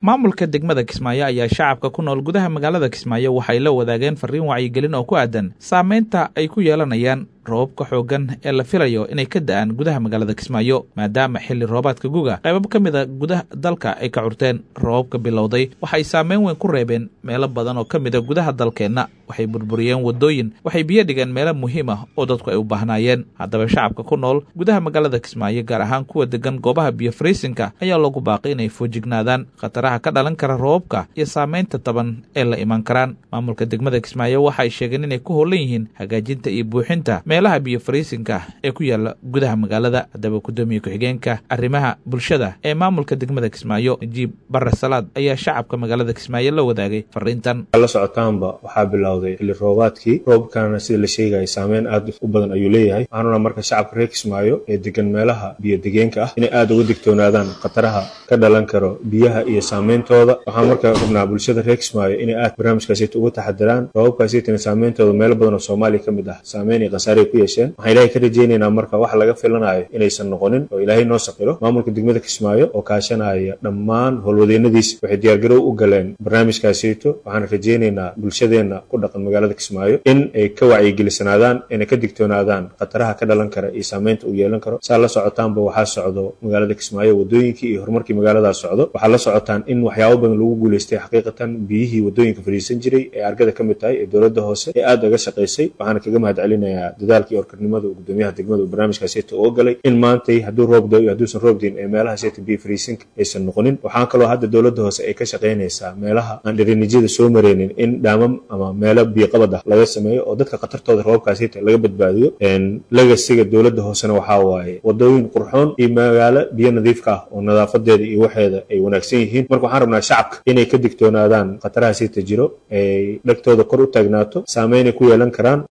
maamulka degmada Kismaayo ayaa shacabka ku nool gudaha magaalada Kismaayo waxay la wadaageen fariin wacyigelin oo ku aadan saameynta ay ku yeelanayaan roobabka xoogan ee la filayo inay ka da'aan gudaha magaalada Kismaayo maadaama xilli roobaadka guga qayb ka mid ah gudaha dalka ay ka curteen roobabka bilowday waxay saameyn weyn ku reebeen meelo badan oo ka mid ah gudaha dalkeena waxay burburiyeen wadooyin waxay biyo dhigeen meelo muhiim ah oo dadku ay u baahnayeen haddaba shacabka ku nool gudaha magaalada Kismaayo gaar ahaan kuwa degan goobaha biyo fariisinka ayaa loogu baaqay inay foojignaadaan khataraha ka dhalan kara roobabka iyo saameynta taban ee la iman karaan maamulka degmada Kismaayo waxay sheegeen inay ku hoolan yihiin hagaajinta iyo buuxinta meelaha biyo fariisinka ee ku yaala gudaha magaalada haddaba gudoomiye ku-xigeenka arrimaha bulshada ee maamulka degmada Kismaayo Najiib Barre Salaad ayaa shacabka magaalada Kismaayo la wadaagay fariintan la socotaanba waxaa bilowday xilli roobaadkii roobkana sida la sheegay saameyn aad u badan ayuu leeyahay waxaana marka shacabka reer Kismaayo ee degan meelaha biyo degeenka ah inay aad uga digtoonaadaan khataraha ka dhalan karo biyaha iyo saameyntooda waxaan marka rabnaa bulshada reer Kismaayo inay aad barnaamijkaasi uga taxadaraan roobabkaasi tan saameyntooda meelo badan oo Soomaaliya ka mid ah saameyn iyo khasaare ku yeesheen waxaan ilaahay ka rajaynaynaa marka wax laga filanayo inaysan noqonin oo ilaahay noo saqiro maamulka degmada Kismaayo oo kaashanaya dhammaan howlwadeenadiis waxay diyaar garow u galeen barnaamijkaasi waxaan rajaynaynaa bulshadeena ku dhaqan magaalada Kismaayo in ay ka wacyigelisanaadaan inay ka digtoonaadaan khataraha ka dhalan kara iyo saameynta uu yeelan karo saa la socotaanba waxaa socdo magaalada Kismaayo wadooyinkii iyo horumarkii magaalada socdo waxaa la socotaan in waxyaabo badan lagu guuleystay xaqiiqatan biyihii wadooyinka fariisan jiray ee argada ka mid tahay ee dawladda hoose ee aad uga shaqeysay waxaan kaga mahadcelinayaa dadaalkii orkarnimada gudoomiyaha degmada barnaamijkaasi oo galay in maantay hadduu roob da'o iyo hadduusan roob diin ee meelaha seeta biyo fariisinka aysan noqonin waxaan kaloo hadda dawladda hoose ay ka shaqeynaysaa meelaha aan dhirinijada soo mareenin in dhaamam ama meelo biyo qabad ah laga sameeyo oo dadka khatartooda roobkaasi laga badbaadiyo lagasiga dawladda hoosena waxaa waaye wadooyin qurxoon iyo magaalo biyo nadiif ah oo nadaafadeeda iyo waxeeda ay wanaagsan yihiin marka waxaan rabnaa shacabka inay ka digtoonaadaan khatarahaasi jiro ay dhagtooda kor u taagnaato saameyn ay ku yeelan karaan